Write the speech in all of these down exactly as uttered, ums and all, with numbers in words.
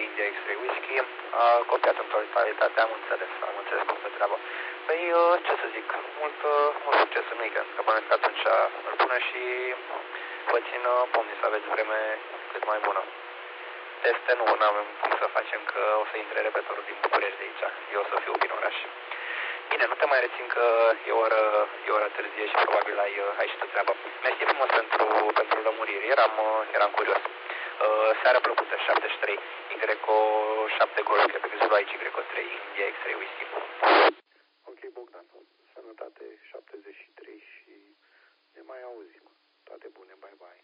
India X-Ray Whisky. A copiat în totalitate, am înțeles, am înțeles cum se treabă. Păi, ce să zic, mult, mult succes în weekend, că bănesc că atunci îl pune și vă țin pomni să aveți vreme cât mai bună. Teste nu, n-am cum să facem, că o să intre repetărul din București de aici, eu o să fiu prin oraș. Bine, nu te mai rețin că e o oră, e o oră târzie și probabil ai, ai și tu treabă. Mersi frumos pentru, pentru lămuriri, eram, eram curios. Uh, seara plăcută, șaptezeci și trei, Y șapte Golf, Quebec Zulu, aici Y trei, India X-Ray Whisky. Ok, Bogdan, sănătate șaptezeci și trei și ne mai auzim. Toate bune, bye bye.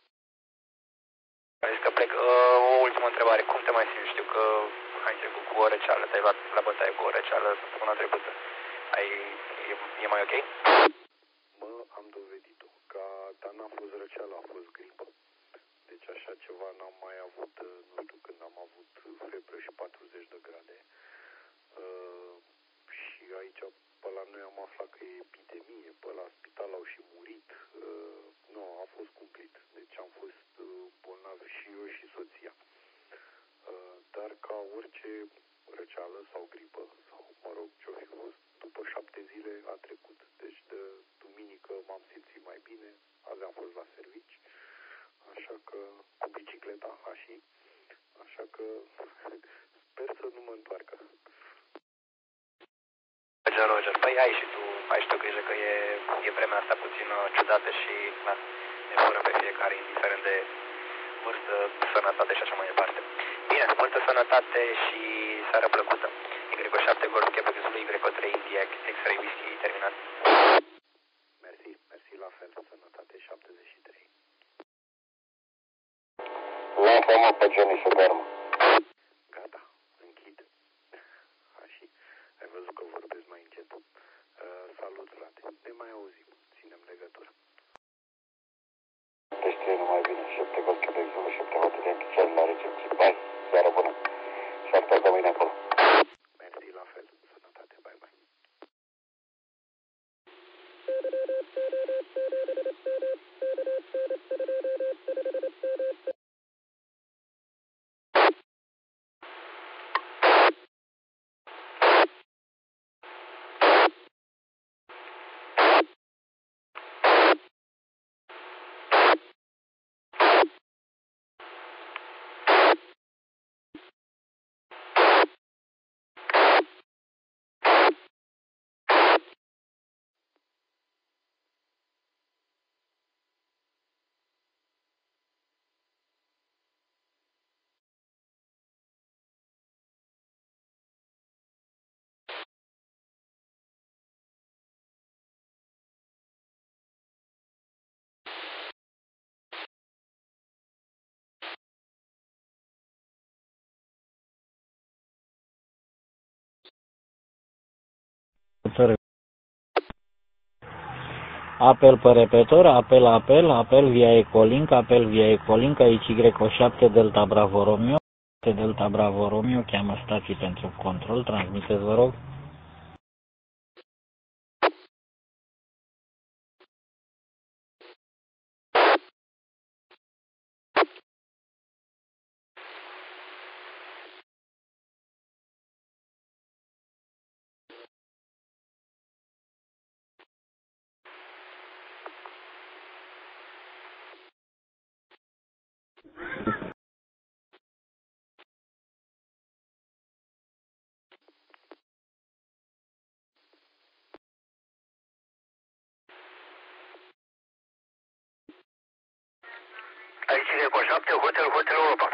Zic că plec. Uh, o ultimă întrebare, cum te mai simți? Știu că ai trecut cu o răceală, te-ai luat la bătaie cu o răceală săptămâna trecută. Ai, e, e mai ok? Mă, am dovedit-o. Ca dar n-a fost răceală, a fost gripă. Deci așa ceva n-am mai avut, nu știu când am avut febră și patruzeci de grade. Uh, și aici, pe la noi am aflat că e epidemie, pe la spital au și murit. Uh, nu, a fost cumplit. Deci am fost uh, bolnav și eu și soția. Uh, dar ca orice răceală sau gripă, sau mă rog ce-o fi fost, după șapte zile a trecut. Deci de duminică m-am simțit mai bine, azi am fost la servici, așa că cu bicicleta, așa, așa că sper să nu mă întoarcă. Roger, Roger, păi ai și tu, ai și tu grijă că e, e vremea asta puțin ciudată și na, ne fură pe fiecare, indiferent de vârstă, sănătate și așa mai departe. Bine, multă sănătate și seară plăcută. Y șapte Golf, Quebec Zulu, Y trei, India X-Ray Whisky, terminat. Mersi, mersi la fel, sănătate șaptezeci și trei. Lasă-mă pe Johnny să doarmă. Gata, închid. Așa, ai văzut că vorbesc mai încet. Uh, salut, frate, ne mai auzim, ținem legătură. Deci trei numai bine, șapte Golf, Quebec Zulu, șapte hotele închiciari la recepție. Bye, seară bună. Și asta de mâine acolo. Mersi la fel, sănătate, bye bye. Apel pe repetor, apel, apel, apel via Ecolink, apel via Ecolink, aici Y șapte Delta Bravo Romeo, Delta Bravo Romeo, cheamă stații pentru control, transmiteți, vă rog. Aici Y șapte, Hotel, Hotel Europa.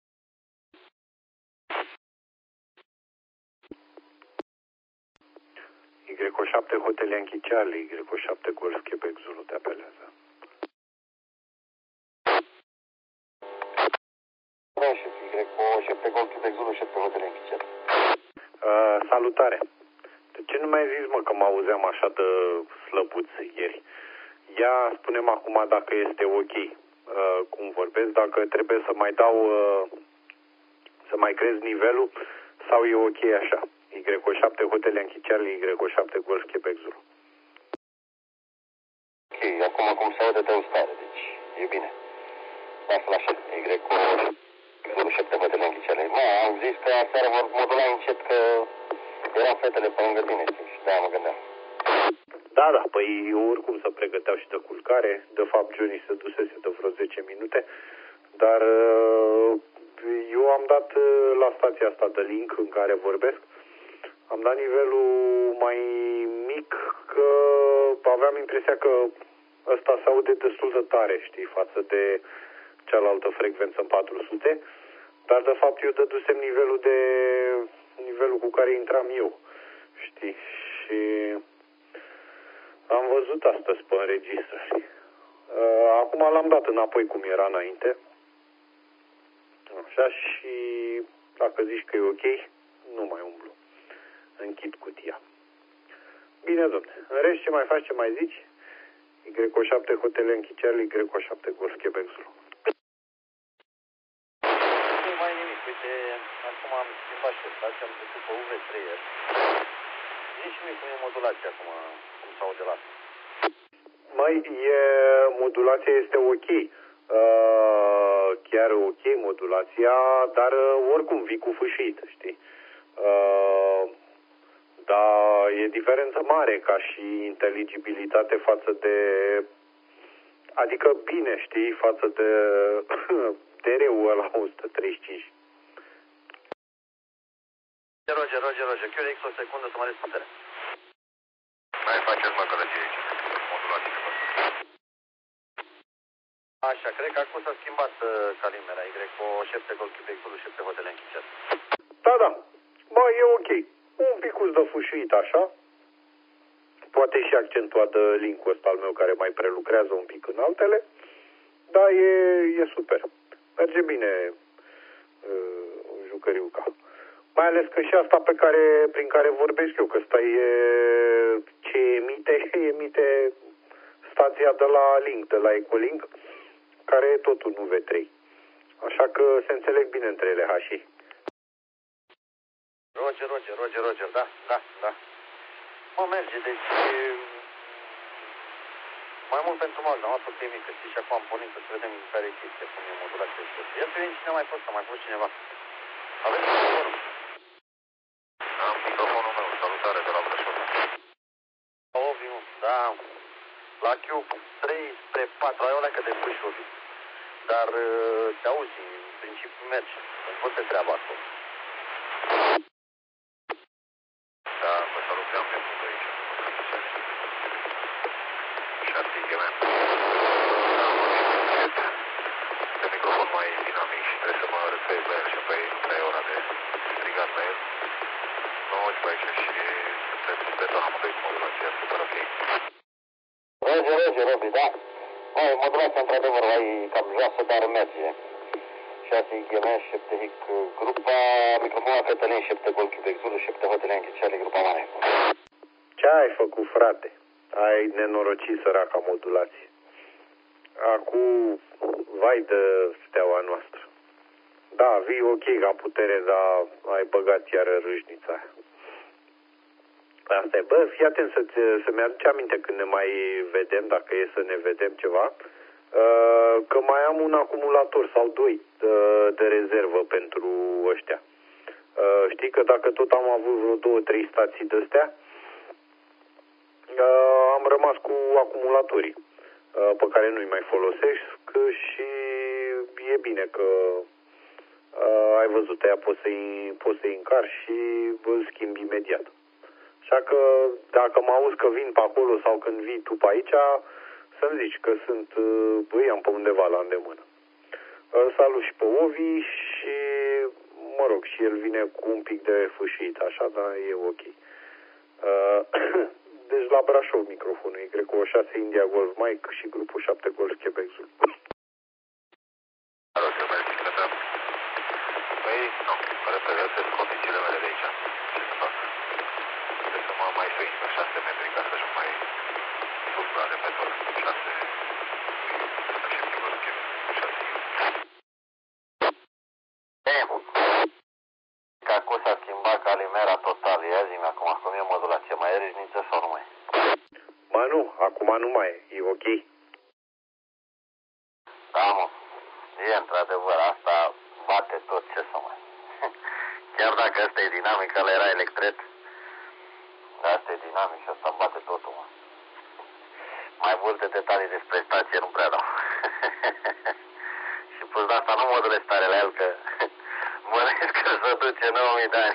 Y șapte Hotel Yankee Charlie, Y șapte Golf Quebec Zulu te apelează. Da, și Y șapte Golf, Quebec Zulu, șapte Hotel Yankee Charlie. Uh, salutare. De ce nu mi-ai zis, mă, că mă auzeam așa de slăbuț ieri? Ia spune-mi acum dacă este ok uh, cum vorbesc, dacă trebuie să mai dau, uh, să mai crez nivelul sau e ok așa? Y șapte Hotel Yankee Charlie, Y șapte Golf Quebec Zulu. Ok, acum cum se aude, dă o stare, deci e bine. Lasă-l așa, Y zero șapte hotele înghicele. Mă, am zis că aseară vor modula încet că erau fetele pe lângă tine, știi, și de-aia mă gândeam. Da, da, păi oricum se pregăteau și de culcare. De fapt, Johnny se dusese de vreo zece minute, dar eu am dat la stația asta de link în care vorbesc, am dat nivelul mai mic, că aveam impresia că ăsta se aude destul de tare, știi, față de cealaltă frecvență în patru sute, dar de fapt eu dădusem nivelul de nivelul cu care intram eu, știi, și am văzut astăzi pe înregistrări. Acum l-am dat înapoi cum era înainte, așa, și dacă zici că e ok, nu mai umblu. Închid cutia. Bine, domne. În rest, ce mai faci, ce mai zici? Y O șapte Hotel Yankee Charlie, Y O șapte Golf Quebec Zulu. Nu mai nimic. Uite, acum am schimbat și stația, am trecut pe U V trei. Zici-mi cum e modulația acum, cum s-au de la asta. Măi, e, modulația este ok. Uh, chiar ok modulația, dar uh, oricum vii cu fâșit, știi? Uh, Dar e diferență mare ca și inteligibilitate față de... Adică bine, știi, față de T R-ul ăla o sută treizeci și cinci. Roger, Roger, Roger. Q R X o secundă să mă ales putere. Mai faceți mă călăgie aici, modulații de văzut. Așa, cred că acum s-a schimbat uh, calimera. Y O șapte Golf Quebec Zulu, șapte Hotel Yankee Charlie. Da, da. Bă, e ok. Un picuț de fâșuit așa. Poate și accentuat de link-ul ăsta al meu care mai prelucrează un pic în altele. Dar e, e super. Merge bine uh, jucăriuca. Mai ales că și asta pe care, prin care vorbesc eu, că ăsta e ce emite, emite stația de la Link, de la Ecolink, care e tot un U V trei. Așa că se înțeleg bine între ele, hașii. Roger, Roger, Roger, Roger, da, da, da. Mă, merge, deci... Mai mult pentru mal, dar am făcut e mică, știi, și acum am pornit să vedem care e chestia, cum e modulația și tot. Ia să vedem cine a mai fost, a mai fost cineva. Aveți microfonul? Am microfonul meu, salutare de la Brașov. Oviu, da. La Q trei spre patru, ai o leacă de puși, Oviu. Dar te auzi, în principiu merge, îmi poate treaba acolo. Da, vă salut, am pentru de aici. Șartii Ghemen. De microfon mai dinamic și trebuie să mă răspesc la el și apoi nu prea e ora de strigat la el. Nu uite pe aici și sunteți pe zona amândoi cu modulația super ok. Roger, Roger, Robi, da. Măi, modulația într-adevăr e cam joasă, dar merge. șase G M S, șapte Hic, grupa, microfonul Cătălin, șapte Golf Quebec Zulu, șapte Hotel Yankee Charlie, grupa mare. Ce ai făcut, frate? Ai nenorocit săraca modulație. Acum, vai de steaua noastră. Da, vii ok ca putere, dar ai băgat iară râșnița aia. Asta e, bă, fii atent să-ți, să-mi aduce aminte când ne mai vedem, dacă e să ne vedem ceva, că mai am un acumulator sau doi de, de rezervă pentru ăștia. Știi că dacă tot am avut vreo două, trei stații de-astea, am rămas cu acumulatorii pe care nu-i mai folosesc și e bine că ai văzut, aia poți să-i, poți să-i încarci și îl schimbi imediat. Așa că dacă mă auzi că vin pe acolo sau când vii tu pe aici, să-mi zici că sunt, băi, am pe undeva la îndemână. Salut și pe Ovi și, mă rog, și el vine cu un pic de fâșit, așa, dar e ok. Deci la Brașov microfonul, Y O șase India Golf Mike și grupul șapte Golf Quebec Zulu. Roger, mersi, că păi, nu, repede, astea sunt condițiile mele de aici. Ce să fac? Trebuie să mă mai sui la șase metri ca să ajung mai sus la repetor. șase, așa sigur, șase. Că acum s-a schimbat calimera total. Ia zi-mi acum, cum e modulație? Mai e râșniță sau nu mai? Mă, nu, acum nu mai e, e ok. Da, mă. E într-adevăr, asta bate dacă ăsta e dinamic, ăla era electret. Asta e dinamic și asta bate totul, mă. Mai multe detalii despre stație nu prea dau. Și plus de asta nu modulez tare la el, că mănesc că se duce nouă mii de ani.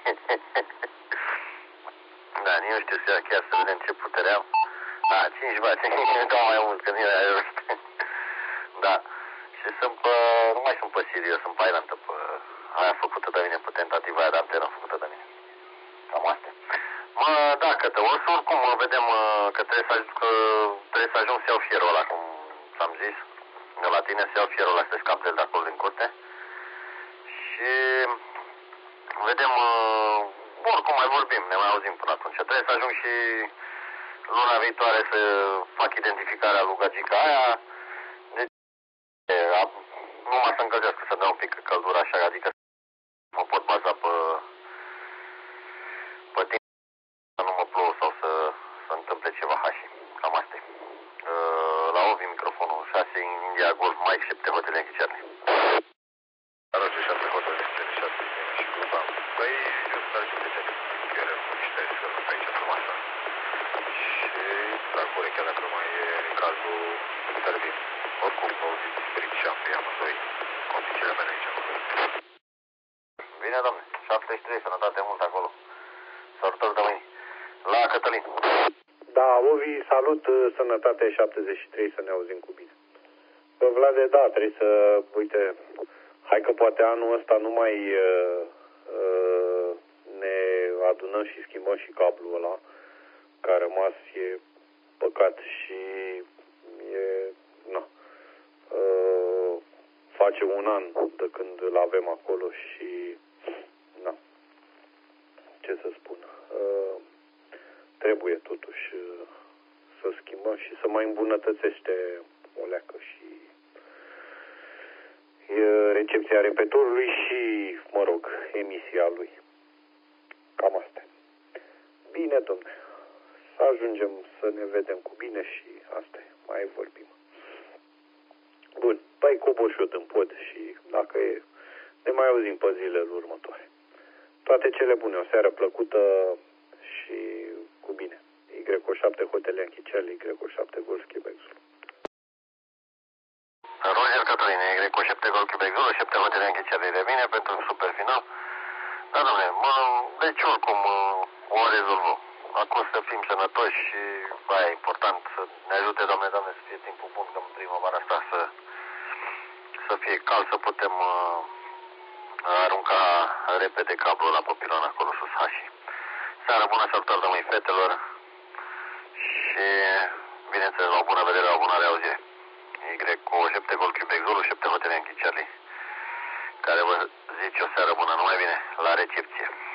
Da, nici nu știu chiar să vedem ce putere am. Da, cinci bați, cam mai mult, că nu e ajuns. Da, și sunt pe, nu mai sunt pe Sirius, sunt pe Island, pe aia făcută de mine, pe tentativa aia de antenă făcută de mine. Cam astea. Mă, da, Cătă, o să oricum vedem că trebuie să, că trebuie să ajung să iau fierul ăla, cum ți-am zis, de la tine, să iau fierul ăla, să te scap de acolo din curte. Și vedem, oricum mai vorbim, ne mai auzim până atunci. Trebuie să ajung și luna viitoare să fac identificarea lui gagica aia. Deci, numai să încălzească, să dea un pic căldură așa, adică mă pot baza pe, pe tine, să nu mă plouă sau să se întâmple ceva hași. Cam asta e. La Ovi, microfonul șase, India Golf, Mike, șapte hotele închicerni. Arăți șase hotele șase și grupa. Păi, eu sunt aici de tine. Chiar am niște filme aici frumoasă. Și trag urechea dacă mai e cazul intervin. Oricum, vă auziți bricceam pe amândoi. Condițiile mele aici amândoi. Bine, domne. șaptezeci și trei, sănătate mult acolo. Sărbători de mâini. La Cătălin. Da, Ovi, salut, sănătate șaptezeci și trei, să ne auzim cu bine. Bă, Vlade, da, trebuie să, uite, hai că poate anul ăsta nu mai uh, uh, ne adunăm și schimbăm și cablul ăla, că a rămas, e păcat și e, na, uh, face un an de când îl avem acolo și, na, ce să spun, uh, trebuie totuși uh, să schimbăm și să mai îmbunătățește o leacă și uh, recepția repetorului și, mă rog, emisia lui. Cam asta. Bine, domne. Să ajungem să ne vedem cu bine și asta e. Mai vorbim. Bun. Păi cobor și eu în pod și dacă e, ne mai auzim pe zilele următoare. Toate cele bune. O seară plăcută și cu bine. Y șapte Hotel Yankee Charlie, Y șapte Golf Quebec Zulu. Roger Cătălin, Y șapte Golf Quebec Zulu, șapte Hotel Yankee Charlie de bine pentru un super final. Da, dom'le, mă, deci oricum o rezolvăm. Acum să fim sănătoși și aia e important, să ne ajute, Doamne, Doamne, să fie timpul bun, că în primăvara asta să, să fie cald, să putem uh, arunca repede cablul ăla pe pilon acolo sus, hași. Seara bună, salutări, domnului fetelor și, bineînțeles, la o bună vedere, la o bună reauzire. Y șapte Golf Quebec Zulu, șapte Hotel Yankee Charlie, care vă zice o seară bună, numai bine, la recepție.